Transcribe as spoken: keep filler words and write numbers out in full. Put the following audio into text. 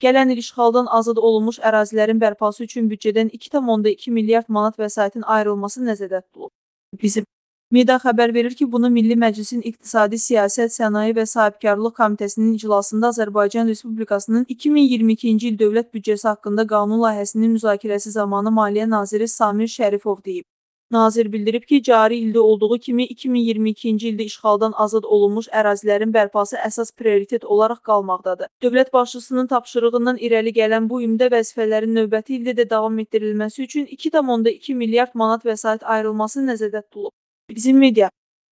Gələn il işğaldan azad olunmuş ərazilərin bərpası üçün büdcədən iki tam iki milyard manat vəsaitin ayrılması nəzərdə tutulub. Bizim media xəbər verir ki, bunu Milli Məclisin İqtisadi Siyasət, Sənaye və Sahibkarlıq Komitəsinin iclasında Azərbaycan Respublikasının iki min iyirmi ikinci il dövlət büdcəsi haqqında qanun layihəsinin müzakirəsi zamanı Maliyyə naziri Samir Şərifov deyib. Nazir bildirib ki, cari ildə olduğu kimi iki min iyirmi ikinci ildə işğaldan azad olunmuş ərazilərin bərpası əsas prioritet olaraq qalmaqdadır. Dövlət başçısının tapşırığından irəli gələn bu ümdə vəzifələrin növbəti ildə də davam etdirilməsi üçün iki tam iki milyard manat vəsait ayrılması nəzərdə tutulub. Bizim media